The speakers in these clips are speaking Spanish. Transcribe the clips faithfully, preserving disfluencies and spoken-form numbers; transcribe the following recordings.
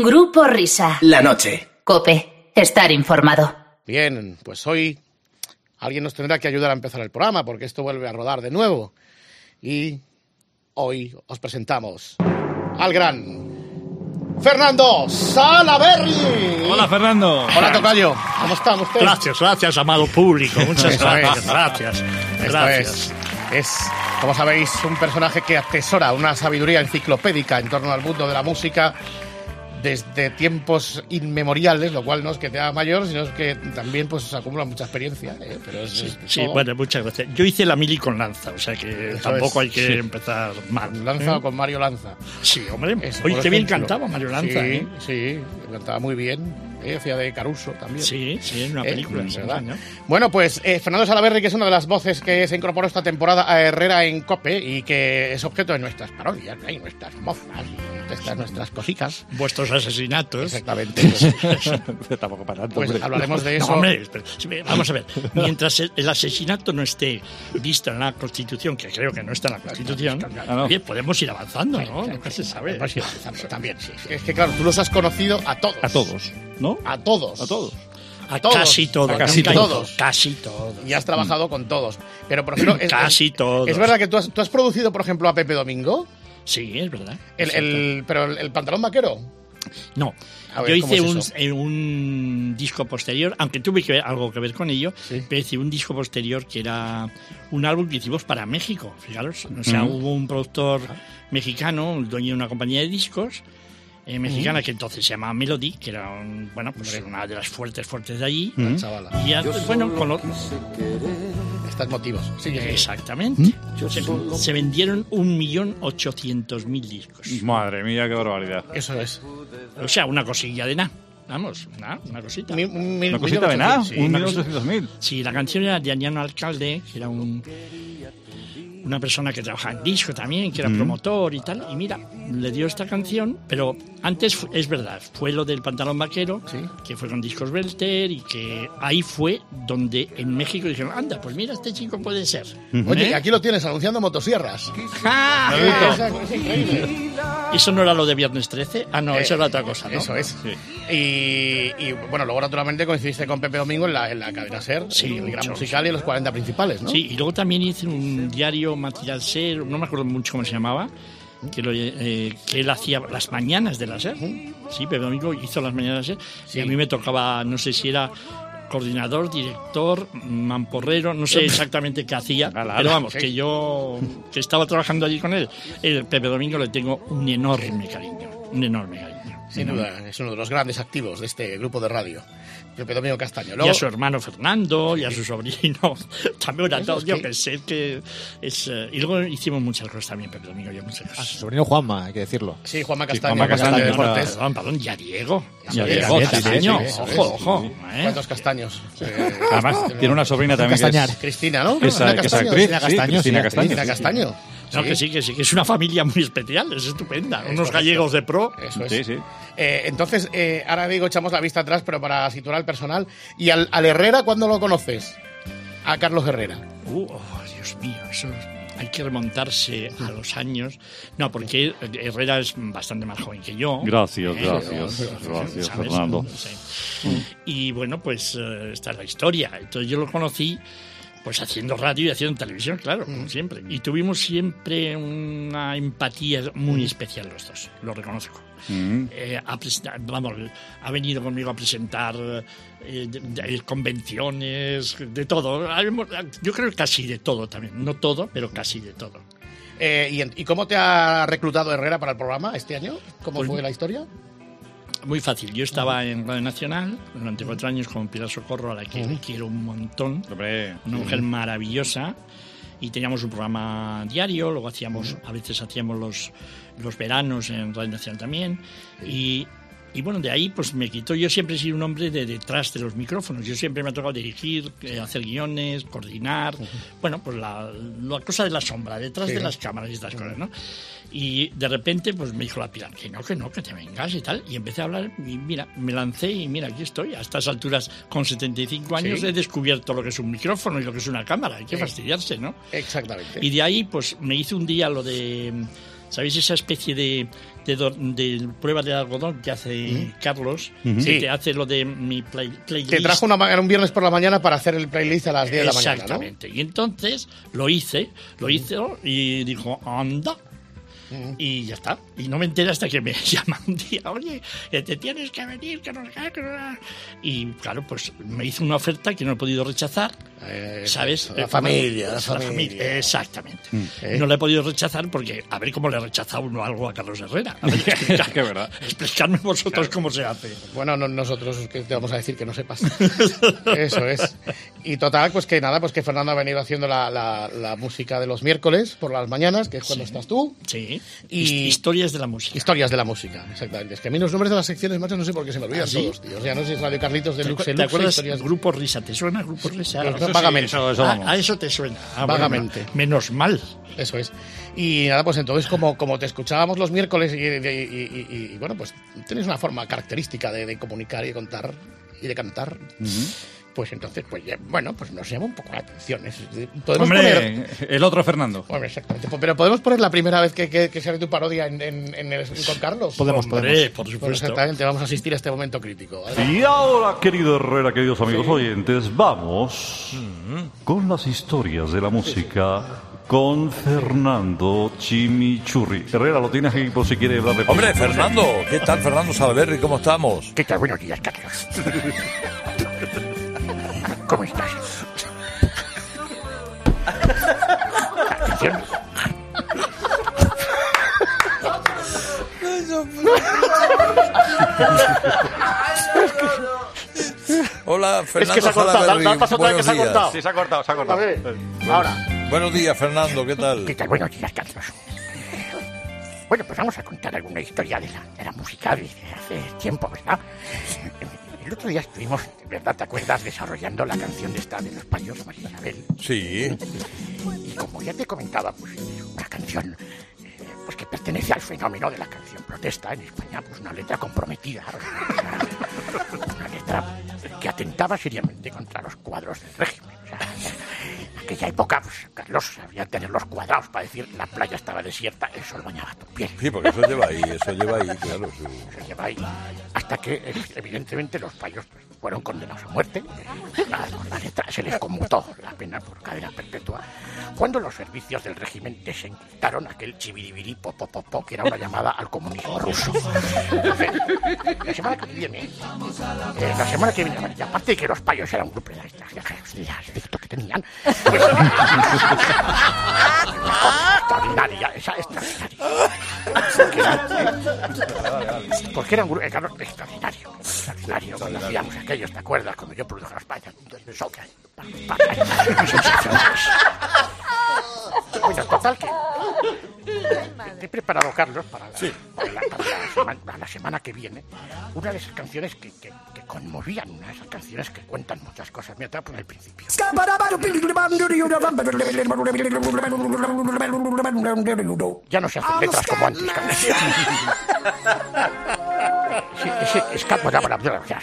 Grupo Risa. La noche. COPE. Estar informado. Bien, pues hoy alguien nos tendrá que ayudar a empezar el programa porque esto vuelve a rodar de nuevo. Y hoy os presentamos al gran Fernando Salaverry. Hola, Fernando. Hola, tocayo. ¿Cómo está usted? Gracias, gracias, amado público. Muchas Eso gracias, es. gracias. Esto Gracias. es, es, como sabéis, un personaje que atesora una sabiduría enciclopédica en torno al mundo de la música desde tiempos inmemoriales, lo cual no es que te haga mayor, sino es que también pues acumula mucha experiencia. ¿eh? Pero es, Sí, es sí, todo- bueno, muchas gracias. Yo hice la mili con Lanza, o sea que Eso tampoco es, hay que sí. empezar mal. Lanza ¿eh? con Mario Lanza. Sí, hombre. Eso, Oye, por qué bien ejemplo. cantaba Mario Lanza. Sí, ¿eh? sí, cantaba muy bien. ¿eh? Hacía de Caruso también. Sí, sí, en una ¿Eh? película. Es sí, verdad. ¿no? Bueno, pues eh, Fernando Salaverry, que es una de las voces que se incorporó esta temporada a Herrera en COPE y que es objeto de nuestras parodias, ¿eh? Y nuestras mozas y de estas nuestras cositas. Vuestros asesinatos. Exactamente. Pues, Tampoco para tanto, pues hombre. hablaremos de No, eso. hombre, espera, sí, vamos a ver. Mientras el, el asesinato no esté visto en la Constitución, que creo que no está en la Constitución, Ah, no. bien, podemos ir avanzando, ¿no? Nunca se sabe. Pues sí, también, sí, sí. Es que claro, tú los has conocido a todos. A todos, ¿no? A todos. A todos. A todos. casi todos. A casi nunca- todos. Casi todos. Y has trabajado con todos. Pero, por ejemplo, es, Casi es- todos. Es verdad que tú has, tú has producido, por ejemplo, a Pepe Domingo. Sí, es verdad. El, Es cierto. el, pero el, el pantalón vaquero. No, A ver, yo ¿cómo hice es un, eso? eh, un disco posterior, aunque tuve que ver, algo que ver con ello, Sí. pero hice un disco posterior que era un álbum que hicimos para México, fijaros. O sea, hubo un productor mexicano, el dueño de una compañía de discos, eh, mexicana, que entonces se llamaba Melody, que era un- bueno, pues una de las fuertes, fuertes de allí. La chavala. Y ya, bueno, con lo- Estos motivos. Sí, sí. exactamente. Se, se vendieron un millón ochocientos mil discos. Madre mía, qué barbaridad. Eso es. O sea, una cosilla de nada. Vamos, nada, una cosita. Mi- un mil- Una cosita de millón nada, ochocientos, sí, un una millón cosita. ochocientos mil. Sí, la canción era de Aniano Alcalde, que era un, una persona que trabajaba en disco también, que era promotor y tal. Y mira, le dio esta canción, pero antes, fu- es verdad, fue lo del pantalón vaquero, Sí. que fue con Discos Belter, y que ahí fue donde en México dijeron, anda, pues mira, este chico puede ser. Oye, ¿Eh? y aquí lo tienes anunciando motosierras. ¡Ah! Es, es increíble. ¿Eso no era lo de Viernes trece? Ah, no, Eh, eso era otra cosa, ¿no? Eso es. Y, y, bueno, luego naturalmente coincidiste con Pepe Domingo en la, en la cadena SER, Sí, el gran mucho, musical y en los cuarenta principales, ¿no? Sí, y luego también hice un diario Material Ser, no me acuerdo mucho cómo se llamaba, que, lo, eh, que él hacía las mañanas de la Ser. Sí, Pepe Domingo hizo las mañanas de la Ser. Y a mí me tocaba, no sé si era coordinador, director, mamporrero, no sé exactamente qué hacía, Ala, ala. pero vamos, Sí. que yo que estaba trabajando allí con él, el Pepe Domingo le tengo un enorme cariño, un enorme cariño. Sin duda, es uno de los grandes activos de este grupo de radio, Pepe Domingo Castaño. Y Luego, a su hermano Fernando, y a su sobrino, también a Eso todos, es yo que- que sé que es... eh, y luego hicimos muchas cosas también, Pepe Domingo, yo muchas A su cosas. sobrino Juanma, hay que decirlo. sí, Juanma Sí, Castaño, Juanma Castaño de Castaño, Deportes. Perdón, perdón, ya Diego. Ya Diego, Diego, Castaño, sí, sí, eso ojo, es. ojo. ¿eh? ¿Cuántos castaños? Eh, Además, tiene una sobrina también que Castañar. es, Cristina, ¿no? que es, Ana que es Castaño, actriz. Cristina Sí, Castaño, Cristina sí, Castaño. Cristina Castaño. No, que sí, que sí, que es una familia muy especial, es estupenda. Unos correcto. gallegos de pro. Eso es. Sí, sí. Eh, entonces, eh, ahora digo, echamos la vista atrás, pero para situar al personal. ¿Y al, al Herrera cuándo lo conoces? A Carlos Herrera. Uh, oh, Dios mío, eso hay que remontarse a los años. No, porque Herrera es bastante más joven que yo. Gracias, Eh, gracias, gracias, ¿sabes? Fernando. Sí. Y bueno, pues eh, esta es la historia. Entonces yo lo conocí pues haciendo radio y haciendo televisión, claro, como siempre. Y tuvimos siempre una empatía muy especial los dos, lo reconozco. Mm. Eh, ha, presenta- vamos, ha venido conmigo a presentar eh, de- de- convenciones, de todo. Hemos- Yo creo que casi de todo también. No todo, pero casi de todo. Eh, ¿y, en- ¿Y cómo te ha reclutado Herrera para el programa este año? ¿Cómo Pues- fue la historia? Muy fácil. Yo estaba en Radio Nacional durante cuatro años con Pilar Socorro, a la que Ujú. quiero un montón. Hombre, Una mujer maravillosa. Y teníamos un programa diario, luego hacíamos, a veces hacíamos los, los veranos en Radio Nacional también. Y, y bueno, de ahí pues me quitó. Yo siempre he sido un hombre de detrás de los micrófonos. Yo siempre me ha tocado dirigir, eh, hacer guiones, coordinar. Bueno, pues la, la cosa de la sombra, detrás Sí. de las cámaras y estas cosas, ¿no? Y de repente pues me dijo la Pilar, que no, que no, que te vengas y tal. Y empecé a hablar y mira, me lancé y mira, aquí estoy. A estas alturas, con setenta y cinco años, Sí. he descubierto lo que es un micrófono y lo que es una cámara. Hay que Sí. fastidiarse, ¿no? Exactamente. Y de ahí, pues me hice un día lo de ¿Sabéis esa especie de, de, do- de prueba de algodón que hace ¿Mm? Carlos? Sí. Que te hace lo de mi play, playlist. Te trajo una, ma- un viernes por la mañana para hacer el playlist a las diez de la mañana, ¿no? Exactamente. Y entonces lo hice, lo hice y dijo, anda. Y ya está. Y no me enteré hasta que me llama un día, oye, que te tienes que venir, que no sé qué, que no sé qué". Y claro, pues me hizo una oferta que no he podido rechazar. Eh, ¿Sabes? La Eh, familia, la la familia. Exactamente. ¿Eh? No le he podido rechazar porque a ver cómo le rechaza uno algo a Carlos Herrera. A ver, explica- Que verdad. Explicadme vosotros cómo se hace. Bueno, no- nosotros que te vamos a decir que no sepas. Eso es. Y total, pues que nada, pues que Fernando ha venido haciendo la, la- la música de los miércoles por las mañanas, que es cuando estás tú. Sí. Y- His- Historias de la música. Historias de la música, exactamente. Es que a mí los nombres de las secciones, macho, no sé por qué se me olvidan ¿Ah, sí? todos, tío. O sea, no sé si es Radio Carlitos de ¿Te, Luxe, acu- te Luxe, acuerdas? historias... Grupo Risa, ¿te suena Grupo Risa? Eso Ah, vagamente. Eso, eso a, vamos. a eso te suena. Ah, bueno, Vagamente. menos mal. Eso es. Y nada, pues entonces, como, como te escuchábamos los miércoles y, y- y- y- y, bueno, pues tienes una forma característica de, de comunicar y de contar y de cantar. Pues entonces, pues ya, bueno, pues nos llama un poco la atención. Es- podemos poner... Hombre, el otro Fernando. Bueno, exactamente. Pero podemos poner la primera vez que, que, que sale tu parodia en, en, en el, con Carlos. Podemos, Hombre, por Pues supuesto. exactamente, vamos a asistir a este momento crítico. ¿Vale? Y ahora, querido Herrera, queridos amigos oyentes, vamos con las historias de la música con Fernando Chimichurri. Herrera, lo tienes aquí por si quiere hablar de... Hombre, Fernando, ¿qué tal, Fernando Salaverry? ¿Cómo estamos? ¿Qué tal? Buenos días, Carlos. ¿Cómo estás? Atención. Hola, Fernando Es que se ha cortado, Salaverry. da- da paso otra vez Buenos que se ha días. cortado. Sí, se ha cortado, se ha A cortado. ver, ahora. Buenos días, Fernando, ¿qué tal? ¿Qué tal? Buenos días, Carlos. Bueno, pues vamos a contar alguna historia de la, de la música de hace tiempo, ¿verdad? El otro día estuvimos, de verdad, ¿te acuerdas? Desarrollando la canción de esta de los payos, María Isabel. Sí. Y como ya te comentaba, pues una canción eh, pues que pertenece al fenómeno de la canción protesta en España, pues una letra comprometida, una letra que atentaba seriamente contra los cuadros del régimen. O sea, en aquella época, pues, Carlos sabía tener los cuadrados para decir la playa estaba desierta, el sol bañaba tu piel. Sí, porque eso lleva ahí, eso lleva ahí, claro. Sí. Se lleva ahí hasta que evidentemente los payos pues, fueron condenados a muerte. La, la letra se les conmutó la pena por cadena perpetua cuando los servicios del régimen desencriptaron aquel chibiribiri popopopo que era una llamada al comunismo ruso. Entonces, la semana que viene, eh, la semana que viene, y aparte de que los payos eran un grupo de adictos que tenían, pues, extraordinaria, esa extraordinaria. Porque era, porque era un grupo, claro, extraordinario, extraordinario, cuando hacíamos aquellos, ¿te acuerdas? Cuando yo produje las payas, entonces, sobras, sensacionales. Bueno, total que te he preparado, Carlos, para la, Sí. para la, para la semana, para la semana que viene, una de esas canciones que, que, que conmovían, una de esas canciones que cuentan muchas cosas. Mira, te voy a poner el principio. Ya no se hacen letras como antes, Carlos. Sí, ese escápara,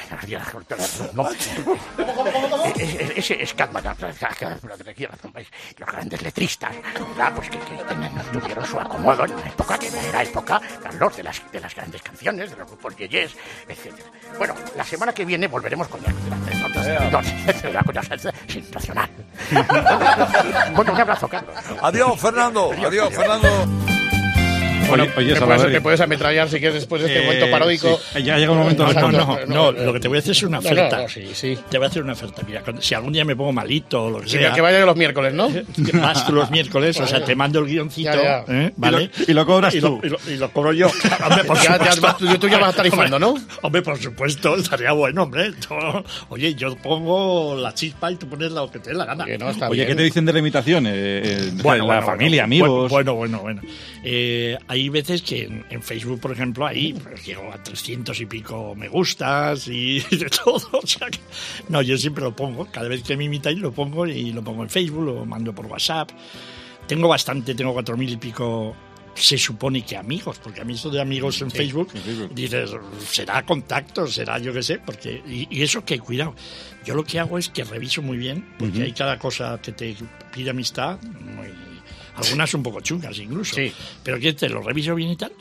ese escápara, los grandes letristas, ¿verdad? Pues que, que tenían, tuvieron su acomodo en una época que era época, Carlos, de las, de las grandes canciones, de los grupos yeyes, etcétera. Bueno, la semana que viene volveremos con la cosa sensacional. Bueno, un abrazo, Carlos. Adiós, Fernando. Adiós, Fernando. Bueno, Oye, oye, te, Salaverry. puedes, te puedes ametrallar si quieres después de este Eh, momento paródico. Sí, ya llega un momento... No, no, Exacto. no, no, lo que te voy a hacer es una No, no, oferta. no, sí, sí. Te voy a hacer una oferta. Mira, cuando- si algún día me pongo malito o lo que Sí, sea, que vaya los miércoles, ¿no? que vas tú los miércoles, o sea, te mando el guioncito, Ya, ya. ¿eh? ¿Vale? Y lo- y lo cobras y tú. Lo, y, lo, y lo cobro yo. Hombre, por Ya- ya supuesto. vas- tú- tú ya vas tarifando, ¿no? Hombre, por supuesto, estaría bueno, hombre. Yo- oye, yo pongo la chispa y tú pones lo que te dé la gana. Que no, está Oye, bien. ¿qué te dicen de la imitación? Eh, eh, Bueno, la bueno, familia, bueno, amigos... Bueno, bueno, bueno. Eh, hay veces que en, en Facebook, por ejemplo, ahí pues, llego a trescientos y pico me gustas y de todo. O sea que, no, yo siempre lo pongo. Cada vez que me imitáis lo pongo y lo pongo en Facebook, lo mando por WhatsApp. Tengo bastante, tengo cuatro mil y pico. Se supone que amigos, porque a mí esto de amigos en, Facebook, en Facebook. dices, será contacto, será yo qué sé, porque y, y eso que cuidado. Yo lo que hago es que reviso muy bien, porque hay cada cosa que te pide amistad, muy, algunas un poco chungas incluso, Sí. pero que te lo reviso bien y tal.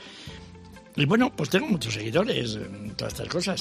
Y bueno, pues tengo muchos seguidores en todas estas cosas.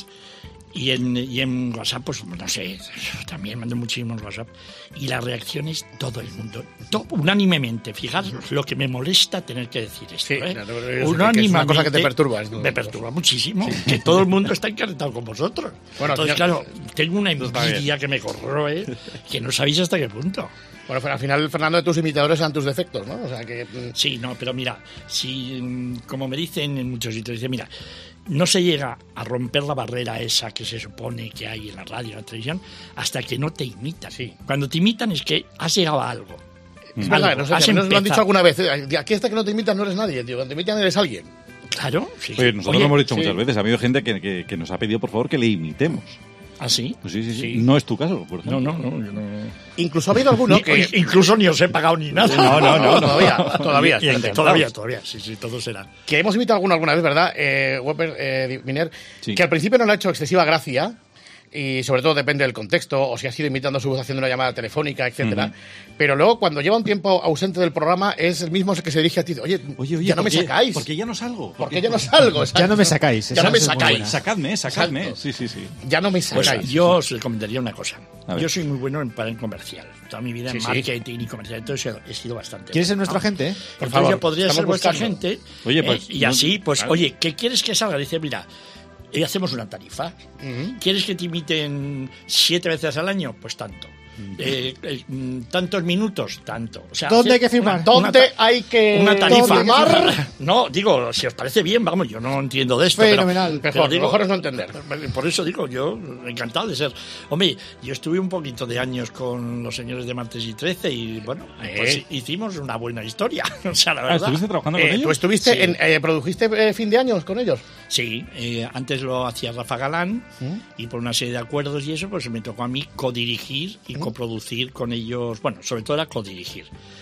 Y en, y en WhatsApp, pues no sé, también mando muchísimos WhatsApp. Y la reacción es todo el mundo, todo, unánimemente. Fijaros lo que me molesta tener que decir esto. Sí, ¿eh? claro, pero es que es una cosa que te perturba, es, ¿no? Me perturba muchísimo, que todo el mundo está encantado con vosotros. Bueno, Entonces, al final- claro, tengo una envidia que me corroe, que no sabéis hasta qué punto. Bueno, pero al final, Fernando, de tus imitadores eran tus defectos, ¿no? O sea que... mm, Sí, no, pero mira, si, mm, como me dicen en muchos sitios, dice, mira, no se llega a romper la barrera esa que se supone que hay en la radio, en la televisión, hasta que no te imitan. Sí. Cuando te imitan es que has llegado a algo. Es verdad, Algo, no sé, has si nos lo han dicho empezado. alguna vez. eh, Aquí hasta que no te imitan no eres nadie, tío. Cuando te imitan eres alguien. Claro, sí. Oye, nosotros Oye, lo hemos dicho sí. muchas veces. Ha habido gente que, que- que nos ha pedido, por favor, que le imitemos. ¿Ah, sí? Pues sí, sí, sí, Sí. No es tu caso, por ejemplo. No, no, no, yo no. Incluso ha habido alguno Ni- que... Incluso ni os he pagado ni nada. No, no, no, todavía, todavía. Y- y- espérate. todavía, todavía, sí, sí, todo será. Que hemos imitado alguno alguna vez, ¿verdad? Eh, Weber, eh, Miner, Sí. que al principio no le ha hecho excesiva gracia, y sobre todo depende del contexto, o si ha sido imitando su voz haciendo una llamada telefónica, etcétera. Pero luego, cuando lleva un tiempo ausente del programa, es el mismo que se dirige a ti. Oye, Oye, oye, ya no ¿por me qué? sacáis. Porque ya no salgo. Porque ya no salgo. Ya no me sacáis. Ya no me esa es muy sacáis. buena. Sacadme, sacadme. Exacto. Sí, sí, sí. Ya no me Pues sacáis. yo os recomendaría una cosa. A ver. Yo soy muy bueno en, para en comercial. Toda mi vida Sí, en sí. marketing y comercial, entonces he, he sido bastante. ¿Quieres ser bueno, nuestra ¿no? gente? eh? Por Entonces favor, yo podría estamos ser vuestra buscando. gente. Oye, ¿eh? pues, Y no- así, pues, claro. oye, ¿qué quieres que salga? Dice, mira, eh, hacemos una tarifa. ¿Quieres que te imiten siete veces al año? Pues tanto. Eh, eh, mm, tantos minutos, tanto. O sea, ¿Dónde hacer hay que firmar? una- ¿Dónde una ta- hay que una tarifa? firmar? No, digo, si os parece bien, vamos, yo no entiendo de esto. Fenomenal. Pero, Mejor, pero lo mejor es no entender. Por eso digo, yo encantado de ser. Hombre, yo estuve un poquito de años con los señores de Martes y Trece y bueno, pues Eh. hicimos una buena historia. O sea, la Ah, verdad. ¿estuviste trabajando con Eh, ¿Tú ellos? estuviste Sí. en, eh, produjiste eh, fin de años con ellos? Sí, eh, antes lo hacía Rafa Galán y por una serie de acuerdos y eso, pues me tocó a mí codirigir y coproducir con ellos. Bueno, sobre todo era codirigir.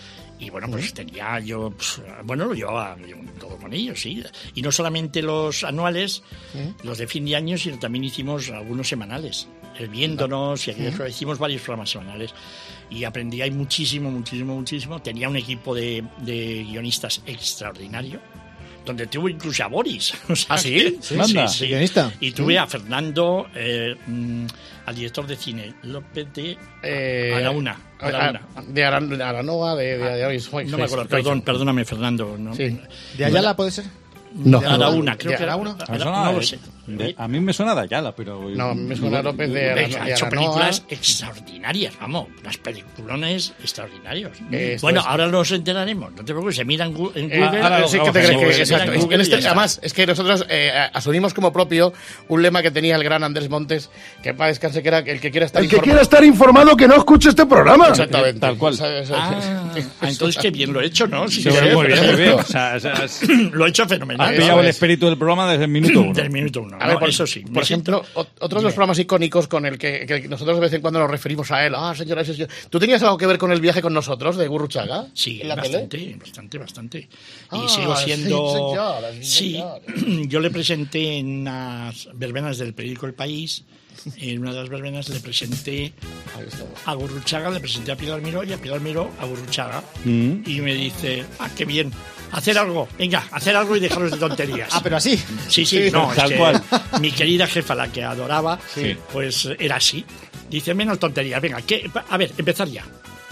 Y bueno, pues tenía yo, pues, bueno, lo llevaba yo todo con ellos, sí. Y no solamente los anuales, los de fin de año, sino también hicimos algunos semanales. El Viéndonos y aquellos, hicimos varios programas semanales. Y aprendí ahí muchísimo, muchísimo, muchísimo. Tenía un equipo de, de guionistas extraordinario, donde tuve incluso a Boris. O sea, ¿Ah, sí? que- Sí, Manda. sí, guionista. Y tuve a Fernando, eh, mm, al director de cine, López de Eh, Araúna. a- Araúna. a- De, Aran- de Aranoa, de, de, de, de- de- No me acuerdo, de- perdón, perdóname, Fernando. ¿no? Sí. ¿De Ayala puede ser? No. De Araúna, creo ¿De que era. Araúna? Me Ara- suena no de- lo sé. de- a mí me suena de Ayala, pero... No, me suena López de, Venga, Arano- ha de hecho Aranoa. películas extraordinarias, vamos, unas peliculones extraordinarios. Esto Bueno, es- ahora nos enteraremos, no te preocutes, se mira en Gu- en Eh, Google. ahora lo sí que grabamos te en crees que, Google. exacto. Mira en Es que en Google y este- ya está. además, es que nosotros eh, asumimos como propio un lema que tenía el gran Andrés Montes, que para descanse, que era el que quiera estar El que informado. quiera estar informado que no escuche este programa. Exactamente. Tal cual. Esa- esa- Ah, esa- entonces qué bien lo he hecho, ¿no? Sí, Sí, sí, muy bien, muy bien. O perfecto. sea, o sea, has, lo he hecho fenomenal. has eso pillado el es. espíritu del programa desde el minuto uno. Del minuto uno. A ver, ¿no? por, Eso sí. por me siento- ejemplo, ot- otro de los programas icónicos con el que, que nosotros de vez en cuando nos referimos a él. Ah, señoras y señores. ¿Tú tenías algo que ver con el viaje con nosotros de Gurruchaga? Sí, en la bastante, tele? bastante, bastante. Ah, Y sigo siendo... sí, señora, sí, Sí, señora. yo le presenté en las verbenas del periódico El País, en una de las verbenas le presenté Ahí estamos. a Gurruchaga, le presenté a Pilar Miró y a Pilar Miró a Gurruchaga. Mm. Y me dice, ah, qué bien, hacer algo, venga, hacer algo y dejaros de tonterías. Ah, pero así. Sí, sí, no, tal es que cual. mi querida jefa, la que adoraba, Sí. pues era así. Dice, menos tonterías, venga, ¿qué? A ver, empezar ya.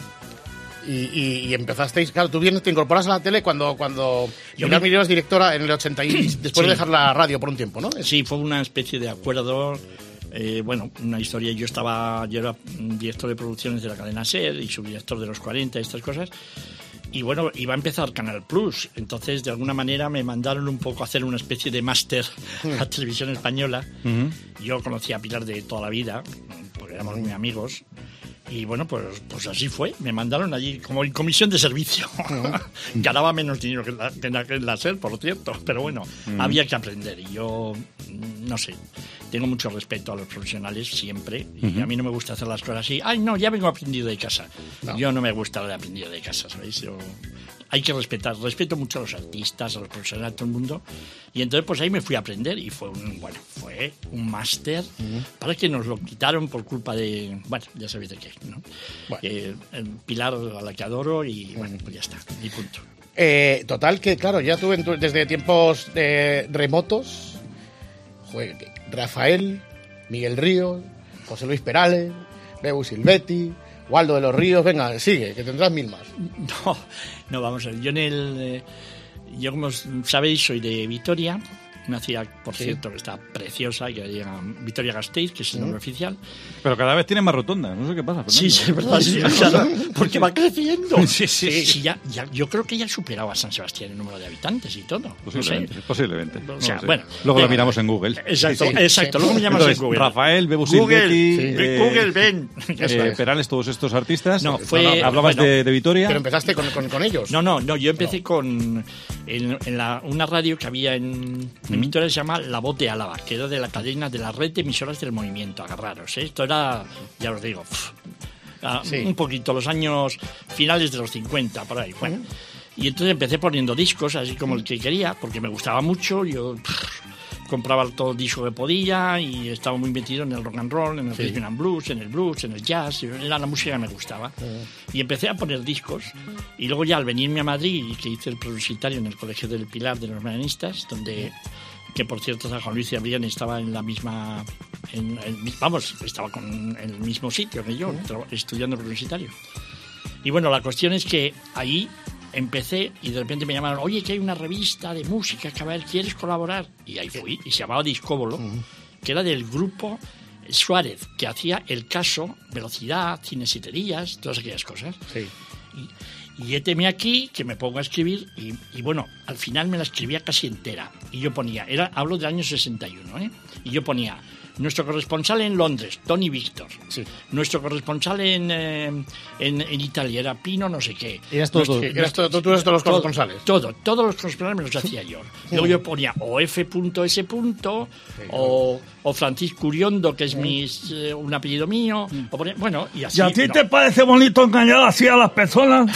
Y, y, y empezasteis, claro, tú vienes, te incorporas a la tele cuando, cuando Yo Pilar me- Miró es directora en el ochenta y después Sí. de dejar la radio por un tiempo, ¿no? Sí, fue una especie de acuerdo, eh, bueno, una historia. Yo estaba, yo era mm, director de producciones de la cadena SER y subdirector de los cuarenta, estas cosas. Y bueno, iba a empezar Canal Plus, entonces de alguna manera me mandaron un poco a hacer una especie de máster a Televisión Española. Yo conocía a Pilar de toda la vida, porque éramos muy amigos. Y bueno, pues, pues así fue. Me mandaron allí como en comisión de servicio. Ganaba menos dinero que en la, que en la, que en la SER, por cierto. Pero bueno, había que aprender. Y yo, mm, no sé, tengo mucho respeto a los profesionales siempre. Y a mí no me gusta hacer las cosas así. Ay, no, ya vengo aprendido de casa. Yo no me gusta lo de aprendido de casa, ¿sabéis? Yo, hay que respetar. Respeto mucho a los artistas, a los profesionales, a todo el mundo. Y entonces, pues ahí me fui a aprender y fue un, bueno, fue un máster uh-huh. para que nos lo quitaron por culpa de, bueno, ya sabéis de qué, ¿no? Bueno. Eh, el Pilar a la que adoro y, uh-huh. bueno, pues ya está, y punto. Eh, total, que claro, ya tuve desde tiempos eh, remotos, joder, Rafael, Miguel Ríos, José Luis Perales, Bebu Silvetti, Waldo de los Ríos, venga, sigue, que tendrás mil más. No, no, vamos a ver, yo en el... Eh, yo, como sabéis, soy de Vitoria, una ciudad, por sí. cierto, que está preciosa, que llega Vitoria-Gasteiz, que es el nombre mm. oficial. Pero cada vez tiene más rotonda, no sé qué pasa. Fernando. Sí, sí, es verdad, sí, claro, porque va creciendo. Sí, sí, sí. sí ya, ya, yo creo que ya ha superado a San Sebastián el número de habitantes y todo. Posiblemente, no sé. posiblemente. O sea, no sé. bueno. Luego venga, lo miramos en Google. Exacto, sí, sí, exacto, sí. luego miramos Entonces, en Google. Rafael, Bebu Google, Silvetti, sí. eh, Google, ven. Eh, Perales, todos estos artistas. No, fue... Hablabas bueno, de, de Vitoria. Pero empezaste con, con, con ellos. No, no, no, yo empecé no. con... En, en la, una radio que había en, en Vitoria se llama La Voz de Álava, que era de la cadena de la red de emisoras del movimiento, agarraros, ¿eh? Esto era, ya os digo, pff, sí. un poquito, los años finales de los cincuenta, por ahí, bueno. Uh-huh. Y entonces empecé poniendo discos, así como el que quería, porque me gustaba mucho, yo pff, compraba todo el disco que podía y estaba muy metido en el rock and roll, en el sí. rhythm and blues, en el blues, en el jazz, era la música que me gustaba. Uh-huh. Y empecé a poner discos, y luego ya al venirme a Madrid, que hice el preuniversitario en el Colegio del Pilar de los Marianistas, donde... que por cierto San Juan Luis de Abrián estaba en la misma en, en, vamos, estaba con, en el mismo sitio que yo, uh-huh. estudiando universitario. Y bueno, la cuestión es que ahí empecé y de repente me llamaron, oye, que hay una revista de música, que a ver, ¿quieres colaborar? Y ahí fui, y se llamaba Discóbolo, uh-huh. que era del grupo Suárez, que hacía El Caso, Velocidad, Cinesiterías, todas aquellas cosas. Sí. Y, Y héteme aquí, que me pongo a escribir, y, y bueno, al final me la escribía casi entera. Y yo ponía, era, hablo del año sesenta y uno, ¿eh? Y yo ponía, nuestro corresponsal en Londres, Tony Víctor. Sí. Nuestro corresponsal en, eh, en, en Italia era Pino no sé qué. ¿Eras todo, Nuestro, sí, eras todo, tú eras todos los corresponsales? Todo, todo, todos los corresponsales me los hacía yo. Luego yo ponía o F S. Sí, o, o Francisco Uriondo, que es mi, eh, un apellido mío. O ponía, bueno, y así. ¿Y a ti no. te parece bonito engañar así a las personas?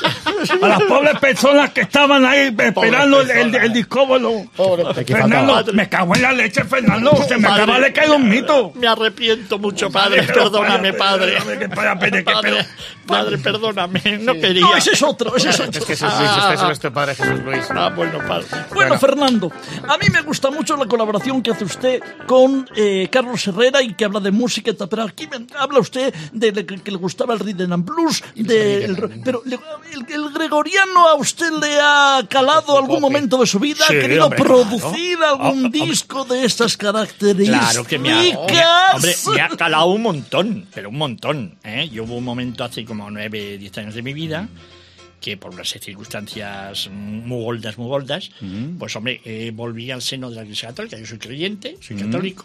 A las pobres personas que estaban ahí esperando el, el, el discóbolo. Fernando, me cago en la leche, Fernando. Se me Padre, acaba de caer un mito. Me arrepiento mucho, padre. Perdóname, padre. Padre, padre, perdóname. No sí. quería. No, ese es otro. Ese es otro. Es que Jesús Luis, este es nuestro padre Jesús Luis. Ah, bueno, padre. Bueno, Bueno. Fernando, a mí me gusta mucho la colaboración que hace usted con eh, Carlos Herrera y que habla de música, pero aquí me habla usted de, de que, que le gustaba el rhythm and blues, de, el, pero le, el, el gregoriano a usted le ha calado algún momento de su vida, Sí, ha querido hombre, producir claro. algún Oh, hombre. disco de estas características. Claro que me ha, me ha- hombre, me ha calado un montón, pero un montón, ¿eh? Yo hubo un momento hace como nueve, diez años de mi vida que por unas circunstancias muy gordas, muy gordas, Mm. pues hombre, eh, volví al seno de la Iglesia Católica. Yo soy creyente, soy Mm. católico,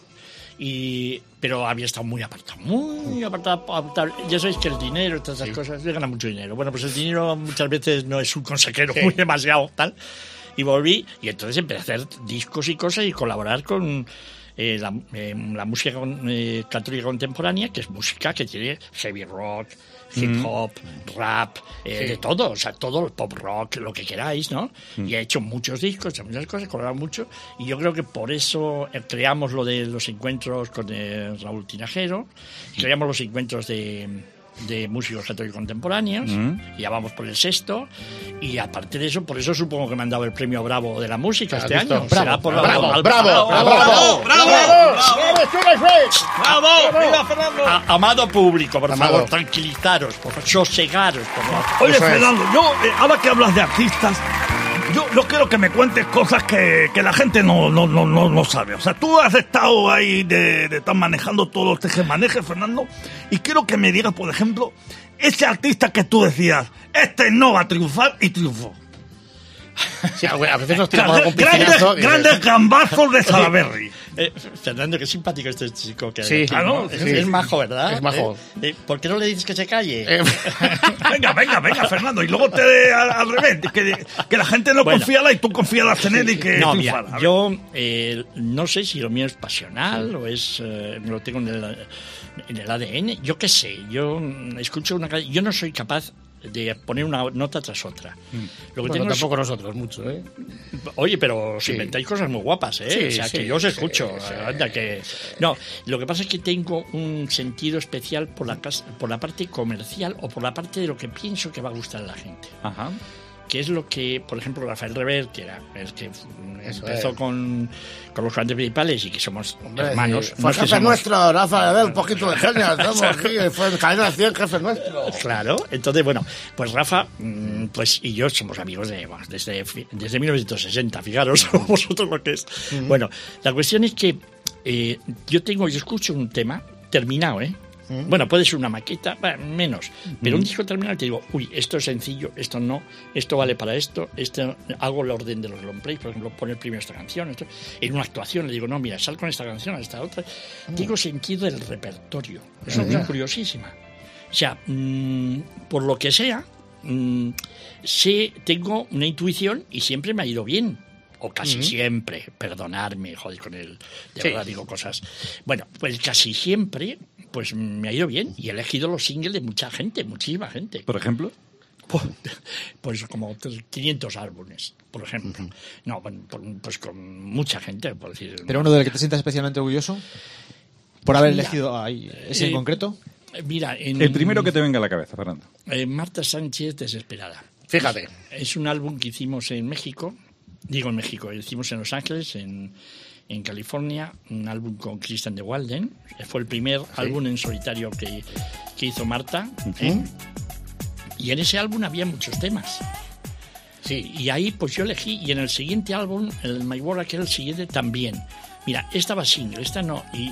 y pero había estado muy apartado, muy apartado, apartado. Ya sabéis que el dinero, todas esas cosas, le gana mucho dinero. Bueno, pues el dinero muchas veces no es un consejero muy demasiado, tal. Y volví, y entonces empecé a hacer discos y cosas y colaborar con eh, la, eh, la música con, eh, católica contemporánea, que es música que tiene heavy rock, hip hop, mm. rap, eh, Sí. de todo, o sea, todo, pop rock, lo que queráis, ¿no? Mm. Y he hecho muchos discos, he hecho muchas cosas, he colaborado mucho, y yo creo que por eso eh, creamos lo de los encuentros con eh, Raúl Tinajero, creamos los encuentros de... de músicos católicos contemporáneos, Mm. y ya vamos por el sexto, y aparte de eso, por eso supongo que me han dado el premio Bravo de la música este visto? año. Bravo, Será por la- bravo, al- bravo, bravo, bravo, bravo, bravo, ¡Bravo! ¡Viva Fernando! A- amado público, por Amado. favor, tranquilizaros, por favor, sosegaros, por favor. Oye, Eso es. Fernando, yo, eh, ahora que hablas de artistas, yo, yo quiero que me cuentes cosas que, que la gente no, no, no, no, no sabe. O sea, tú has estado ahí de, de estar manejando todos los tejemanejes, Fernando, y quiero que me digas, por ejemplo, ese artista que tú decías, este no va a triunfar, y triunfó. Sí, a veces nos tiramos algún Grandes, piscinazo. y dices, grandes gambazos de Salaberry. Eh, Fernando, qué simpático este chico que hay Sí. aquí, Ah, ¿no? ¿no? Es, Sí. es majo, ¿verdad? Es majo. Eh, eh, ¿Por qué no le dices que se calle? eh, Venga, venga, venga, Fernando, y luego te al, al revés, que, que la gente no Bueno. confiara y tú confías en él y que No, triunfara. mira, A ver. yo eh, no sé si lo mío es pasional o es eh, lo tengo en el, en el A D N. Yo qué sé, yo mm, escucho una ca- yo no soy capaz de poner una nota tras otra. Mm. Lo que bueno, tengo tampoco es... nosotros mucho, ¿eh? Oye, pero os sí. inventáis cosas muy guapas, ¿eh? Sí, o sea, sí, que yo os sí, escucho. sí, Anda, que... No, lo que pasa es que tengo un sentido especial por la, por la parte comercial o por la parte de lo que pienso que va a gustar a la gente. Ajá. Que es lo que, por ejemplo, Rafael Rever, que era el que Eso empezó es. con, con los grandes principales y que somos Hombre, hermanos. sí. No Fue es que jefe somos... nuestro, Rafa, de un poquito de genio. Estamos aquí, fue en Cadena cien, jefe nuestro. Claro, entonces, bueno, pues Rafa pues y yo somos amigos de, bueno, desde, desde mil novecientos sesenta, fijaros vosotros lo que es. Uh-huh. Bueno, la cuestión es que eh, yo tengo, yo escucho un tema terminado, ¿eh? ¿Mm? Bueno, puede ser una maqueta, bueno, menos, pero ¿Mm? un disco terminal te digo, uy, esto es sencillo, esto no, esto vale para esto, esto hago el orden de los long plays, por ejemplo, poner primero esta canción, esto, en una actuación le digo, no, mira, sal con esta canción, a esta otra, ¿Mm? Tengo sentido del repertorio, es una cosa curiosísima. O sea, mmm, por lo que sea, mmm, sé, tengo una intuición y siempre me ha ido bien. O casi uh-huh. siempre, perdonarme, joder, con el... De sí. verdad digo cosas... Bueno, pues casi siempre, pues me ha ido bien y he elegido los singles de mucha gente, muchísima gente. ¿Por ejemplo? Pues, pues como quinientos álbumes, por ejemplo. Uh-huh. No, bueno, pues con mucha gente, por decir... ¿Pero uno del que te sientas especialmente orgulloso? ¿Por haber mira, elegido ahí ese eh, en concreto? Mira, en, el primero que te venga a la cabeza, Fernando. Eh, Marta Sánchez, Desesperada. Fíjate. Es un álbum que hicimos en México... Digo en México, lo hicimos en Los Ángeles, en, en California, un álbum con Christian de Walden. Fue el primer sí. álbum en solitario que, que hizo Marta. Uh-huh. ¿eh? Y en ese álbum había muchos temas. Sí. Y ahí pues yo elegí, y en el siguiente álbum, el My World, que era el siguiente, también. Mira, esta va single, esta no. Y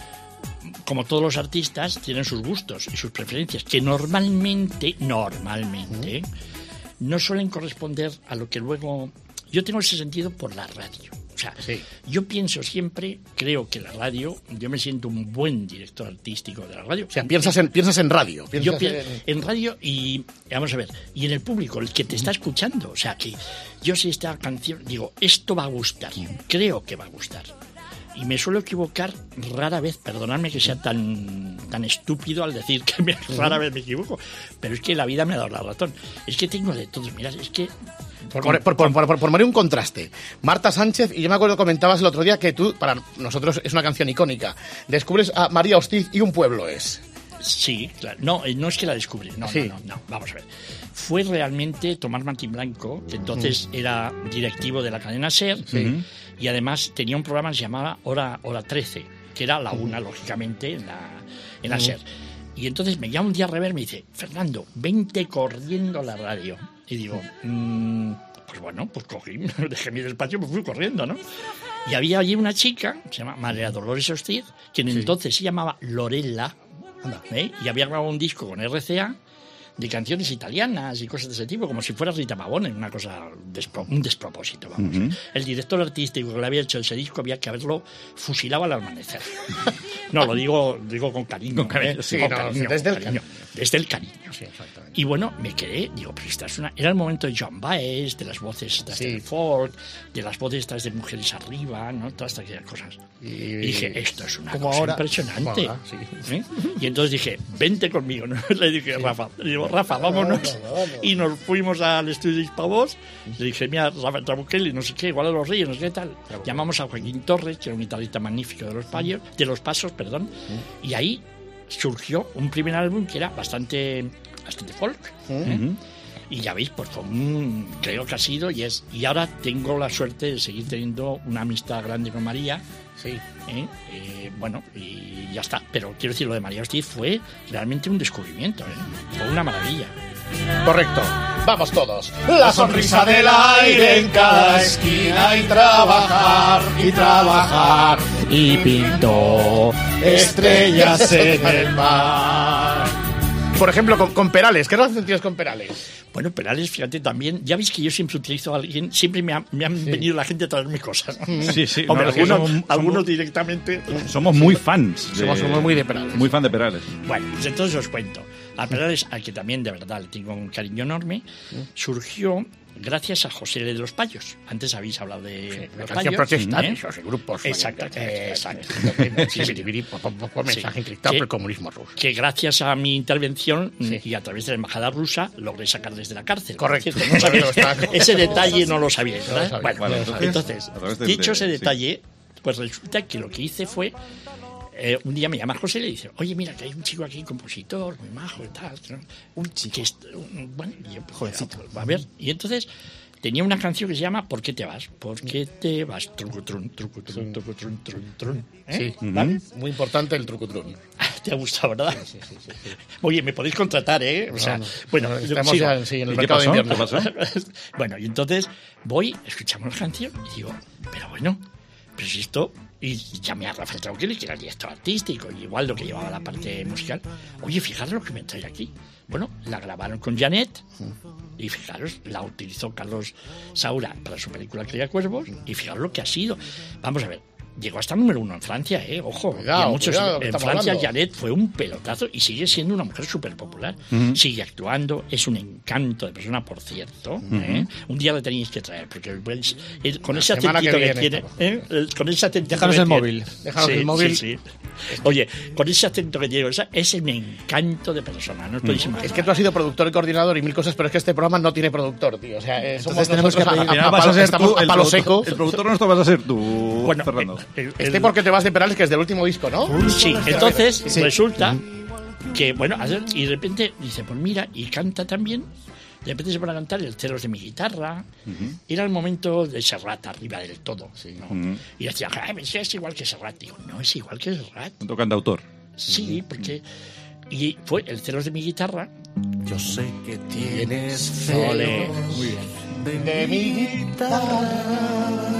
como todos los artistas, tienen sus gustos y sus preferencias, que normalmente, normalmente, uh-huh. no suelen corresponder a lo que luego... Yo tengo ese sentido por la radio. O sea, sí. yo pienso siempre, creo que la radio, yo me siento un buen director artístico de la radio. O sea, piensas en, piensas en radio. Piensas yo pienso en... en radio y, vamos a ver, y en el público, el que te está escuchando. O sea, que yo sé esta canción, digo, esto va a gustar, creo que va a gustar. Y me suelo equivocar rara vez, perdonadme que sea tan, tan estúpido al decir que me, rara vez me equivoco, pero es que la vida me ha dado la razón. Es que tengo de todo, mirad, es que... Por, por, por, por, por, por poner un contraste, Marta Sánchez, y yo me acuerdo que comentabas el otro día que tú, para nosotros es una canción icónica, descubres a María Hostiz y Un pueblo es. Sí, claro. No, no es que la descubrí, no, sí. no, no, no, vamos a ver. Fue realmente Tomás Martín Blanco, que entonces uh-huh. era directivo de la cadena SER, sí. y además tenía un programa que se llamaba Hora, Hora trece, que era la una, uh-huh. lógicamente, en la, en la uh-huh. SER. Y entonces me llama un día a Rever y me dice, Fernando, vente corriendo a la radio. Y digo, mmm, pues bueno, pues cogí, dejé mi despacho, pues fui corriendo, ¿no? Y había allí una chica, se llama María Dolores Hostiz, quien sí. entonces se llamaba Lorella, ¿eh? Y había grabado un disco con R C A de canciones italianas y cosas de ese tipo, como si fuera Rita Pavone, una cosa, despro, un despropósito, vamos. Uh-huh. El director artístico que le había hecho ese disco había que haberlo fusilado al amanecer. No, lo digo, digo con cariño. Con cariño, ¿eh? sí, con no, cariño, desde, con el cariño desde el cariño. Sí, exactamente. Y bueno, me quedé, digo, pero esta es una... Era el momento de Joan Baez, de las voces estas sí. de folk, de las voces estas de Mujeres Arriba, ¿no? Todas estas cosas. Y, y dije, esto es una cosa ahora, impresionante. Ahora, sí. ¿eh? Y entonces dije, vente conmigo, ¿no? Le dije a sí. Rafa, le digo, Rafa, vámonos. Vamos, vamos. Y nos fuimos al estudio de Hispavoz. Le dije, mira, Rafa Trabuquelli, no sé qué, igual a los Reyes, no sé qué tal. Trabuquelli. Llamamos a Joaquín Torres, que era un guitarrista magnífico de los payos, de los pasos, perdón. Mm. Y ahí surgió un primer álbum que era bastante, bastante folk. ¿eh? Y ya veis, pues un, creo que ha sido y es. Y ahora tengo la suerte de seguir teniendo una amistad grande con María. Sí. ¿eh? Eh, bueno, y ya está. Pero quiero decir, lo de María Hostiz fue realmente un descubrimiento. ¿eh? Fue una maravilla. Correcto. Vamos todos. La sonrisa del aire en cada esquina y trabajar, y trabajar. Y pintó estrellas en el mar. Por ejemplo, con, con Perales. ¿Qué relación tienes con Perales? Bueno, Perales, fíjate, también... Ya veis que yo siempre utilizo a alguien... Siempre me, ha, me han sí. venido la gente a traerme cosas. Sí, sí. Hombre, no, algunos, somos, algunos somos, directamente... Somos muy fans. De, somos, somos muy de Perales. Muy fan de Perales. Bueno, pues entonces os cuento. A Perales, al que también de verdad le tengo un cariño enorme, surgió gracias a José de los Payos. Antes habéis hablado de Sí, los la Payos. canción protesta, ¿eh? esos grupos. Exacto, eh, exacto. Sí, sí, sí, por mensaje Sí. encriptado Que- por el comunismo ruso. Que gracias a mi intervención Sí. y a través de la embajada rusa logré sacarles de la cárcel. Correcto. Por cierto, no sabía- Está- ese detalle no lo sabíais, No lo ¿verdad? sabía. Bueno, Vale, entonces, entonces, a través del- dicho ese de- detalle, pues resulta que lo que hice fue eh, un día me llama José y le dice, oye, mira, que hay un chico aquí, compositor, muy majo y tal. ¿no? Un chico. Que es, un- bueno, y yo, pues, jovencito. A ver, y entonces tenía una canción que se llama ¿Por qué te vas? ¿Por qué te vas? Trucutrun, trucutrun, trucutrun, trun, trun. ¿Eh? Sí, ¿Vale? muy importante el trucutrún. ¿Te ha gustado, verdad? Sí, sí, sí, sí. Oye, me podéis contratar, ¿eh? O sea, No, no. bueno, No, yo estamos sigo. ya, sí, en el ¿Y qué mercado de pasó? invierno. ¿Qué pasó? Bueno, y entonces voy, escuchamos la canción y digo, pero bueno, pero si esto... Y llamé a Rafael Trauquili, que era el director artístico, y igual lo que llevaba la parte musical. Oye, fijaros lo que me trae aquí. Bueno, la grabaron con Janet, y fijaros, la utilizó Carlos Saura para su película Cría Cuervos, y fijaros lo que ha sido. Vamos a ver, llegó hasta número uno en Francia, ¿eh? Ojo, Cuidado, y en, muchos, cuidado, que en estamos Francia hablando. Janet fue un pelotazo y sigue siendo una mujer súper popular. Sigue actuando, es un encanto de persona, por cierto. ¿eh? Un día la tenéis que traer, porque pues, el- con ese semana acentito que que, viene tiene... estamos. ¿eh? El- Con ese acentito Déjanos que el tiene- móvil. Déjanos Sí, el móvil. sí, sí. Oye, con ese acento que tiene, o sea, es un encanto de persona, no os podéis imaginar. Es que tú has sido productor y coordinador y mil cosas, pero es que este programa no tiene productor, tío. O sea, eh, somos Entonces tenemos que nosotros a- pedir- a- Al final a vas a palo- ser estamos tú, a el palo productor- seco. El productor nuestro vas a ser tú, Bueno, Fernando. el- el- Este porque te vas de Perales, que es del último disco, ¿no? Sí, entonces resulta que, bueno, hace- y de repente dice, pues mira, y canta también. De repente se pone a cantar el celos de mi guitarra. Era el momento de Serrat arriba del todo. ¿no? Y decía, "Ay, es que es igual que Serrat". Digo, no es igual que Serrat. Un cantautor. Sí, porque. Y fue el celos de mi guitarra. Yo sé que tienes Ole. celos de mi guitarra.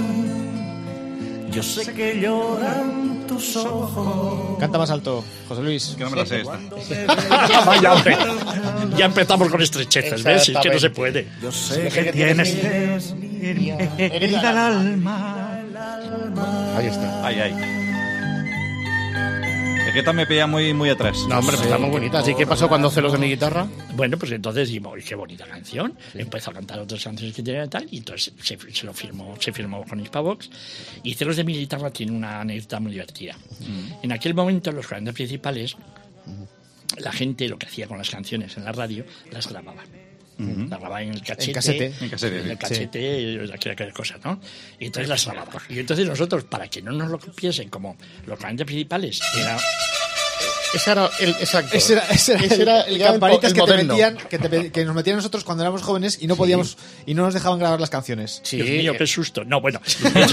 Yo sé que lloran tus ojos. Canta más alto, José Luis. Que no me la sé esta. ya, empe- ya empezamos con estrecheces, ¿ves? Es que no se puede. Yo sé que tienes herida al alma. Ahí está. Ay, ay. Es que esta me pilla muy, muy atrás. No, hombre, pues está muy bonita. Así que pasó cuando celos de mi guitarra. Bueno, pues entonces dijimos, "Uy, qué bonita canción". Empezó a cantar otras canciones que tenía y tal, y entonces se, se lo firmó, se firmó con Hispavox. Y Celos de mi guitarra tiene una anécdota muy divertida. En aquel momento, los cuarenta principales, la gente lo que hacía con las canciones en la radio, las grababa. La grababa en el cachete, casete. En casete, en el sí. cachete, aquella, aquella cosa, ¿no? Y entonces las grababa. Y entonces nosotros, para que no nos lo copiesen como los cuarenta principales, era... Ese era el. Exacto. Ese era, ese era Ese era el, el campanitas el que, te moderno. metían, que, te- que nos metían nosotros cuando éramos jóvenes y no podíamos y no nos dejaban grabar las canciones. Sí. Dios mío, qué susto. No, bueno.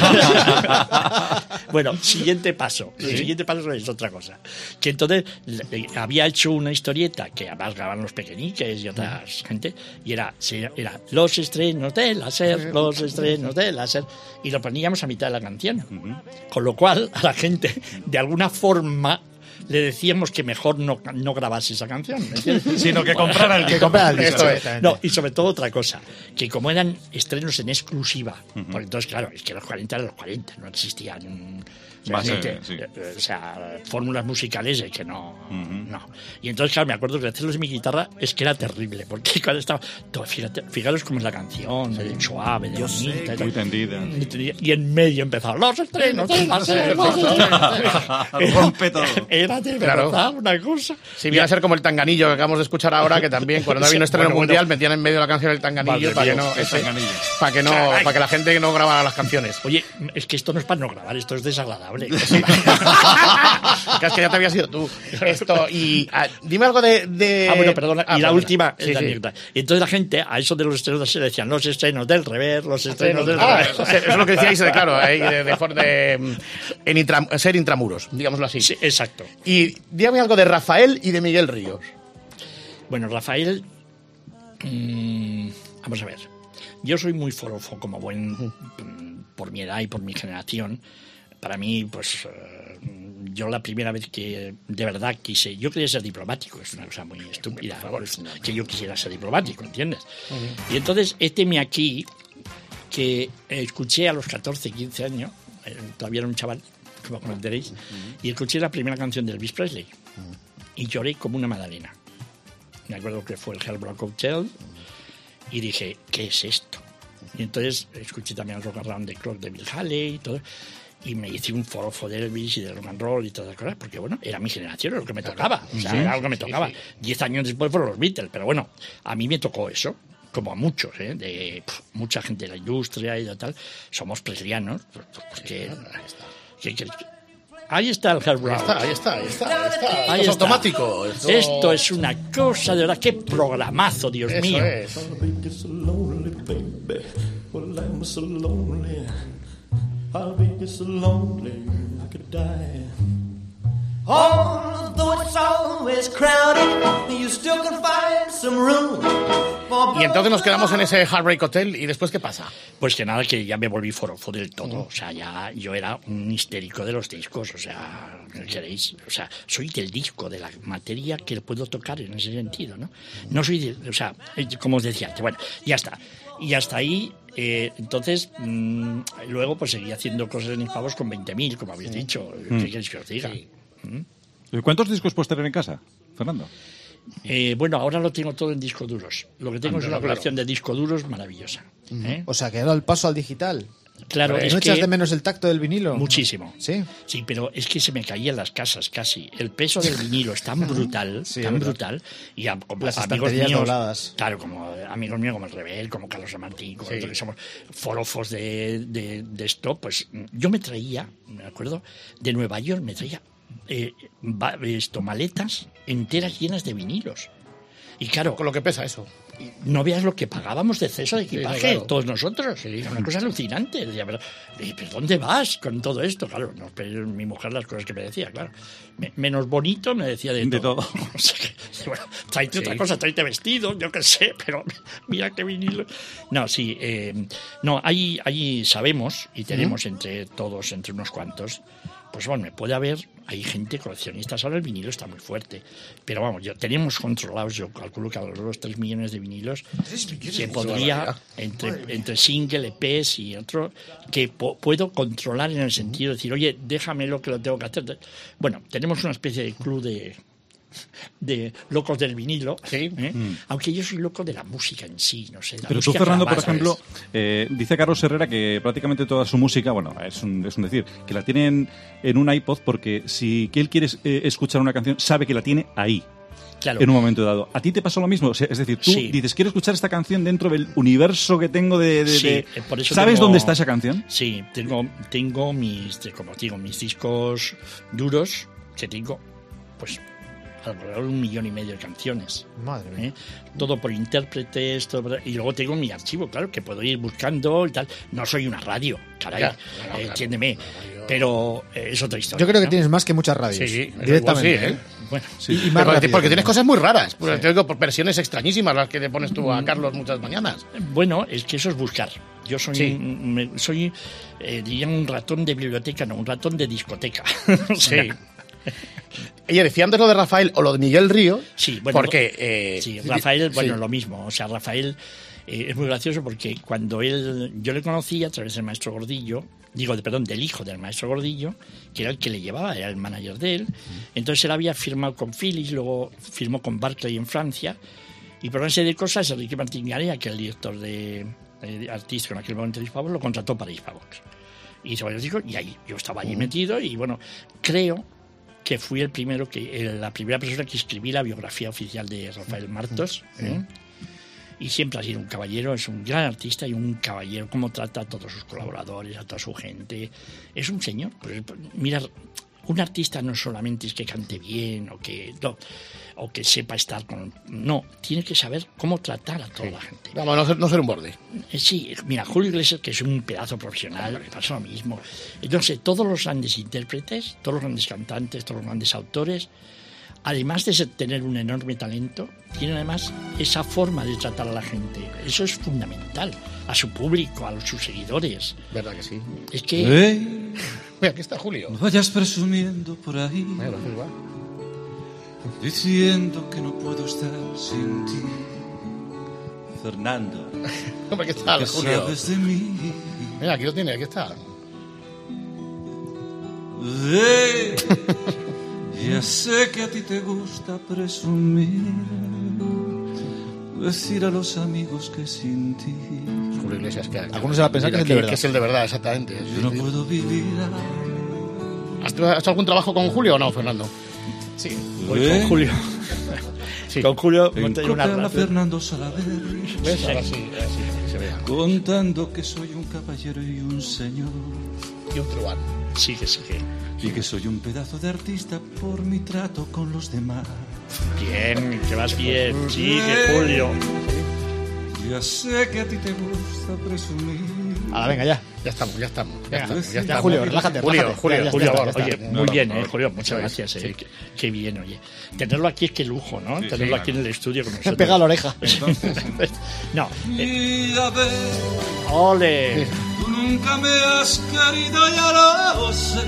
Bueno, siguiente paso. El siguiente paso es otra cosa. Que entonces le- le- había hecho una historieta que además grababan los pequeñiques y otra gente, y era, se- era los estrenos de la SER, los estrenos de la SER, y lo poníamos a mitad de la canción. Con lo cual, a la gente, de alguna forma, le decíamos que mejor no, no grabase esa canción. ¿me entiendes? Sino que comprara el Que comprara el disco. Esto es. exactamente. No, y sobre todo otra cosa, que como eran estrenos en exclusiva, porque entonces, claro, es que los cuarenta eran los cuarenta, no existían realmente, sí, sí. eh, o sea, fórmulas musicales de que no, no. Y entonces, claro, me acuerdo que hacerlos de mi guitarra es que era terrible, porque cuando estaba, todo, fíjate, fijaros cómo es la canción, de suave, de bonita, y tal. Muy tendida. Y en medio empezaron los estrenos, de la serie, los estrenos. Rompe todo. Era de Claro. verdad una cosa. Si viene a ser como el tanganillo que acabamos de escuchar ahora, que también cuando había un estreno Bueno, mundial bueno. metían en medio de la canción el tanganillo Madre para que mía, no, el ese- tanganillo. para que no, Caray. para que la gente no grabara las canciones. Oye, es que esto no es para no grabar, esto es desagradable. Que es que ya te había sido tú. Esto, y ah, dime algo de, de- Ah, bueno, perdona. Ah, y la perdona. última Sí, es la sí. anécdota. Y entonces la gente, a eso de los estrenos, se decían los estrenos del revés, los estrenos del Ah, revés. eso es lo que decíais, de, claro, ahí de, de, for- de- en intra- ser intramuros, digámoslo así. Sí, exacto. Y dígame algo de Rafael y de Miguel Ríos. Bueno, Rafael, mm, vamos a ver. Yo soy muy forofo, como buen, mm, por mi edad y por mi generación. Para mí, pues, eh, yo la primera vez que de verdad quise, yo quería ser diplomático, es una cosa muy estúpida, pues, que yo quisiera ser diplomático, ¿entiendes? Y entonces, este me aquí, que escuché a los catorce, quince años, eh, todavía era un chaval, como comprenderéis, y escuché la primera canción de Elvis Presley. Y lloré como una magdalena. Me acuerdo que fue el Hellbrook Hotel y dije, ¿qué es esto? Y entonces escuché también el Rock Around the Clock de Bill Haley y todo. Y me hice un forofo de Elvis y de rock and roll y todas las cosas, porque bueno, era mi generación, era lo que me tocaba. O sea, Sí, era lo que me sí, tocaba. sí. Diez años después fueron los Beatles, pero bueno, a mí me tocó eso. Como a muchos, ¿eh? De pff, mucha gente de la industria y de tal. Somos preslianos. Porque, que, que, ahí está el Herb Brown. Ahí está, ahí está, ahí está. Ahí está. Ahí Esto es está. automático. Esto... Esto es una cosa, de verdad, qué programazo, Dios Eso mío. es. Well, I'm so lonely. I'll be so lonely I could die. Although it's always crowded, you still can find some room. Y entonces nos quedamos en ese Heartbreak Hotel. ¿Y después qué pasa? Pues que nada, que ya me volví forofo del todo. O sea, ya yo era un histérico de los discos. O sea, ¿qué queréis? O sea, soy del disco, de la materia que puedo tocar en ese sentido, ¿no? No soy de... O sea, como os decía antes, bueno, ya está. Y hasta ahí, eh, entonces, mmm, luego pues seguí haciendo cosas en Hispavos con veinte mil, como habéis dicho. ¿Qué Mm. queréis que os diga? Sí. ¿Mm? ¿Cuántos discos puedes tener en casa, Fernando? Eh, bueno, ahora lo tengo todo en discos duros. Lo que tengo Ah, es una claro. colección de discos duros maravillosa. ¿eh? O sea, que era el paso al digital. Claro, ¿No es echas que- de menos el tacto del vinilo? Muchísimo. Sí. Sí, pero es que se me caían las casas casi. El peso del vinilo es tan brutal, Sí, tan es verdad. brutal. Y a, como Las amigos estanterías míos, dobladas. claro, como amigos míos como el Rebel, como Carlos San Martín, como otros que somos forofos de, de, de esto, pues yo me traía, me acuerdo, de Nueva York, me traía eh, va- esto, maletas enteras llenas de vinilos. Y claro, con lo que pesa eso. No veas lo que pagábamos de exceso de equipaje, Sí, no, claro. todos nosotros. Era una cosa alucinante. Decía, pero, eh, ¿pero dónde vas con todo esto? Claro, no, pero mi mujer las cosas que me decía, claro. Me- menos bonito me decía de, De todo. todo. O sea que, bueno, tráete Sí. otra cosa, tráete vestido, yo qué sé, pero mira qué vinilo. No, sí, eh, no, ahí, ahí sabemos y tenemos entre todos, entre unos cuantos, pues bueno, me puede haber, hay gente coleccionistas, ahora el vinilo está muy fuerte, pero vamos, yo tenemos controlados, yo calculo que a los tres millones de vinilos que podría, entre, entre single, E Pes y otro, que po- puedo controlar en el sentido de decir, oye, déjame lo que lo tengo que hacer. Bueno, tenemos una especie de club de de locos del vinilo, ¿eh? Aunque yo soy loco de la música en sí, no sé. la Pero tú, música Fernando, por clavada, ejemplo, ¿sabes? eh, dice Carlos Herrera que prácticamente toda su música, bueno, es un, es un decir, que la tienen en un iPod porque si que él quiere eh, escuchar una canción, sabe que la tiene ahí. Claro. En un momento dado. ¿A ti te pasó lo mismo? O sea, es decir, tú Sí. dices, quiero escuchar esta canción dentro del universo que tengo de... de- Sí, de- eh, por eso ¿Sabes tengo- dónde está esa canción? Sí, tengo, tengo mis, como digo, mis discos duros, que tengo, pues, alrededor de un millón y medio de canciones. Madre mía. ¿eh? Todo por intérpretes, todo por- y luego tengo mi archivo, claro, que puedo ir buscando y tal. No soy una radio, caray, Ya, eh, claro, claro. entiéndeme, pero eh, es otra historia. Yo creo que ¿no? tienes más que muchas radios. Sí, directamente. igual sí, ¿eh? Bueno, Y- y más porque, rápido porque tienes también. cosas muy raras. Pues te digo, por versiones extrañísimas las que le pones tú a Carlos muchas mañanas. Bueno, es que eso es buscar. Yo soy, Sí. un- me- soy eh, diría un ratón de biblioteca, no, un ratón de discoteca. O sea, Sí. Ella decía antes lo de Rafael o lo de Miguel Río. Sí, bueno, porque. eh, sí, Rafael, bueno, sí. lo mismo. O sea, Rafael eh, es muy gracioso porque cuando él, yo le conocí a través del maestro Gordillo, digo, de, perdón, del hijo del maestro Gordillo, que era el que le llevaba, era el manager de él. Entonces él había firmado con Philips, luego firmó con Barclay en Francia, y por una serie de cosas, Enrique Martín Garea, que era el director de, de artista en aquel momento de Hispavox, lo contrató para Hispavox. Y hizo varios discos, y ahí yo estaba allí metido, y bueno, creo que fui el primero que eh, la primera persona que escribí la biografía oficial de Rafael Martos, ¿eh? Y siempre ha sido un caballero, es un gran artista y un caballero, cómo trata a todos sus colaboradores, a toda su gente. Es un señor. Pues, mira, un artista no solamente es que cante bien o que no, o que sepa estar con... No, tiene que saber cómo tratar a toda la gente. Vamos, no ser, no ser un borde. Eh, Sí, mira, Julio Iglesias, que es un pedazo profesional, me pasa lo mismo. Entonces, todos los grandes intérpretes, todos los grandes cantantes, todos los grandes autores, además de ser- tener un enorme talento, tienen además esa forma de tratar a la gente. Eso es fundamental, a su público, a los, sus seguidores. ¿Verdad que sí? Es que... Ey, Mira, aquí está Julio. no vayas presumiendo por ahí, Mira, pues va. diciendo que no puedo estar sin ti. Fernando, Hombre, aquí está ¿qué Julio. sabes de mí? Mira, aquí lo tiene, aquí está. Ey, ya sé que a ti te gusta presumir, decir a los amigos que sin ti Julio Iglesias que algunos se van a pensar que es el de verdad. Que es el de verdad, exactamente. Yo no puedo vivir. ¿Has hecho algún trabajo con Julio o no, Fernando? Sí, voy con Julio. Sí. Con Julio monté una a Fernando Salaverry. ¿Ves? Ahora sí, ahora sí, se ve. Contando que soy un caballero y un señor. Y un truán. Sigue, sigue. Y que soy un pedazo de artista por mi trato con los demás. Bien, que vas bien. Sigue, Julio. Ya sé que a ti te gusta presumir. Ahora, venga, ya. Ya estamos, ya estamos. Ya, Venga, estamos, ya, ya, estamos. Julio, relájate, Julio, relájate. Julio, Ya, ya, Julio, ya está, Borja. ya Oye, está. muy No, bien, no, eh, no. Julio, muchas Sí, gracias. Eh. sí. Qué, qué bien, oye. Tenerlo aquí es que lujo, ¿no? Sí, Tenerlo sí, aquí en el estudio con Me nosotros. he pegado la oreja. No. Eh, Y a ver, ole. tú nunca me has querido, ya lo sé.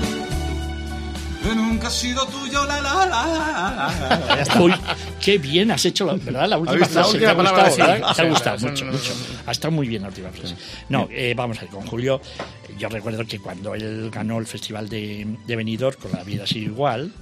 Que nunca has sido tuyo, la la la. Ya está. Uy, qué bien has hecho, la, ¿verdad? La última visto? frase. La Te ha última palabra, gustado, sí. ¿verdad? Te ha Sí, gustado sí, mucho, sí. mucho. Ha estado muy bien la última frase. No, eh, vamos a ver, con Julio, yo recuerdo que cuando él ganó el Festival de, de Benidorm, con La vida sigue igual,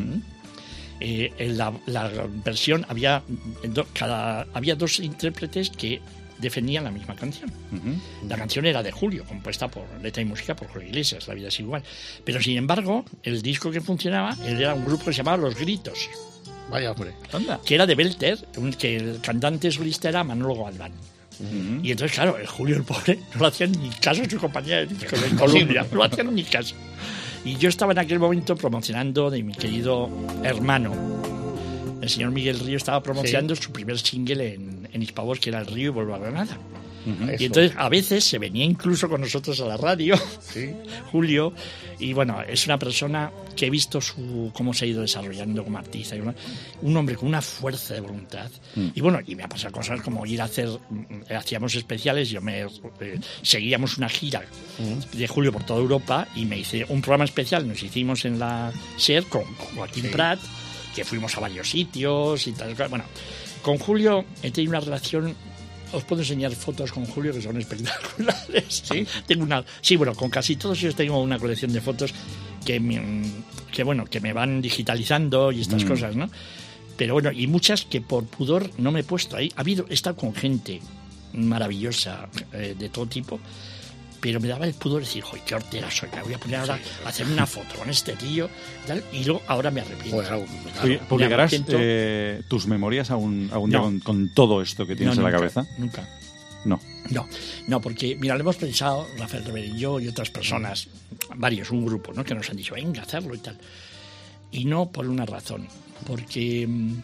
eh, en la, la versión había, do, cada, había dos intérpretes que defendían la misma canción. Uh-huh. La canción era de Julio, compuesta por letra y música por Julio Iglesias, La vida es igual. Pero sin embargo, el disco que funcionaba era un grupo que se llamaba Los Gritos. Vaya, hombre. ¿Anda? Que era de Belter, que el cantante solista era Manolo Galván. Uh-huh. Y entonces, claro, el Julio, el pobre, no le hacían ni caso a su compañía de disco de Colombia. No le hacían ni caso. Y yo estaba en aquel momento promocionando de mi querido hermano. El señor Miguel Río estaba promocionando sí. su primer single en, en Hispavoz, que era El río y vuelvo a Granada. Uh-huh. Y entonces a veces se venía incluso con nosotros a la radio, ¿sí? Julio, y bueno, es una persona que he visto su cómo se ha ido desarrollando como artista, un hombre con una fuerza de voluntad. Uh-huh. Y bueno, y me ha pasado cosas como ir a hacer, hacíamos especiales, yo me eh, seguíamos una gira uh-huh. de Julio por toda Europa y me hice un programa especial, nos hicimos en la SER con Joaquín sí. Prat, que fuimos a varios sitios y tal. Bueno, con Julio he tenido una relación. Os puedo enseñar fotos con Julio que son espectaculares. ¿Sí? Tengo una, sí, bueno, con casi todos ellos tengo una colección de fotos que, me, que bueno, que me van digitalizando y estas mm. cosas, ¿no? Pero bueno, y muchas que por pudor no me he puesto ahí. Ha habido, he estado con gente maravillosa eh, de todo tipo, pero me daba el pudor decir, joder, qué hortera soy, me voy a poner ahora a hacer una foto con este tío, tal, y luego ahora me arrepiento. Bueno, claro. Oye, ¿publicarás eh, tus memorias algún, algún no. día con, con todo esto que tienes no, en nunca, la cabeza? Nunca. No. No, no, porque, mira, lo hemos pensado, Rafael Rivera y yo y otras personas, varios, un grupo, ¿no?, que nos han dicho, venga, hacerlo y tal. Y no por una razón, porque mmm,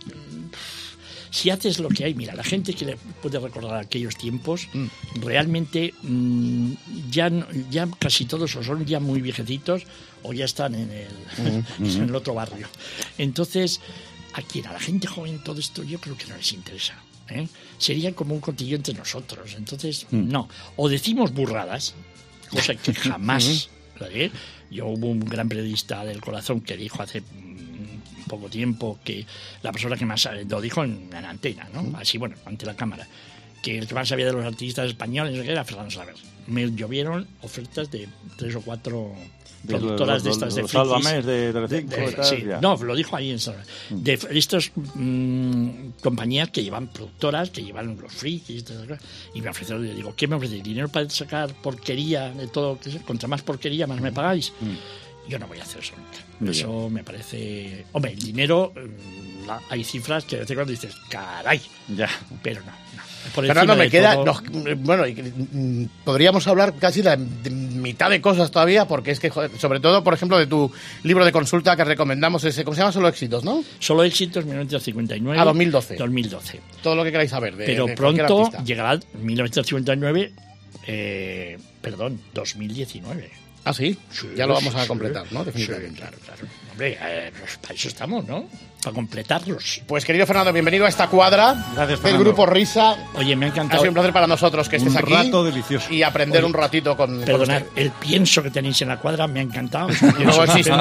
si haces lo que hay, mira, la gente que le puede recordar aquellos tiempos, mm. realmente mmm, ya, ya casi todos o son ya muy viejecitos o ya están en el, mm. en el otro barrio. Entonces, ¿a quién? A la gente joven todo esto yo creo que no les interesa. ¿eh? Sería como un cotillo entre nosotros. Entonces, mm. no. O decimos burradas, cosa que jamás... ¿eh? Yo hubo un gran periodista del Corazón que dijo hace poco tiempo que la persona que más lo dijo en, en antena, ¿no? Así, bueno, ante la cámara, que el que más sabía de los artistas españoles era Fernando Salaverry. Me llovieron ofertas de tres o cuatro de productoras de, de, de estas de frikis. Sálvame de Telecinco y tal, sí, ya. no, lo dijo ahí en Salvamés. De estas mmm, compañías que llevan productoras, que llevan los frikis, y me ofrecieron, le digo, ¿qué me ofrecéis? ¿Dinero para sacar porquería de todo? Contra más porquería, más me pagáis. Mm. Yo no voy a hacer eso nunca. Eso me parece... Hombre, el dinero, la, hay cifras que de vez en cuando dices, caray. Ya. Pero no, no. Por Fernando, me queda... Todo... No, bueno, podríamos hablar casi la de mitad de cosas todavía, porque es que, joder, sobre todo, por ejemplo, de tu libro de consulta que recomendamos, ese, ¿cómo se llama? Solo éxitos, ¿no? Solo éxitos, mil novecientos cincuenta y nueve. A dos mil doce. dos mil doce. Todo lo que queráis saber de Pero de pronto llegará mil novecientos cincuenta y nueve, eh, perdón, dos mil diecinueve. Ah, ¿sí? Sí, ya lo vamos a sí, completar, ¿no? Definitivamente. Sí, claro, claro. Hombre, eh, pues para eso estamos, ¿no? Para completarlos. Pues, querido Fernando, bienvenido a esta cuadra. Gracias, del Grupo Risa. Oye, me ha encantado. Ha sido un placer para nosotros que estés un aquí. Un rato delicioso. Y aprender Oye, un ratito con... Perdonad, con el pienso que tenéis en la cuadra me ha encantado. No existe.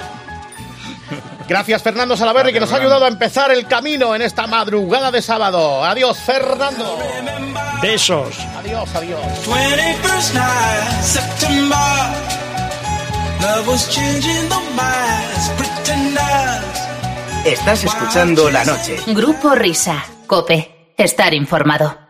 Gracias, Fernando Salaverry, que nos ha ayudado a empezar el camino en esta madrugada de sábado. Adiós, Fernando. Besos. Adiós, adiós. twenty-first night, September. Love was changing the minds, pretenders. Estás escuchando La Noche. Grupo Risa. COPE. Estar informado.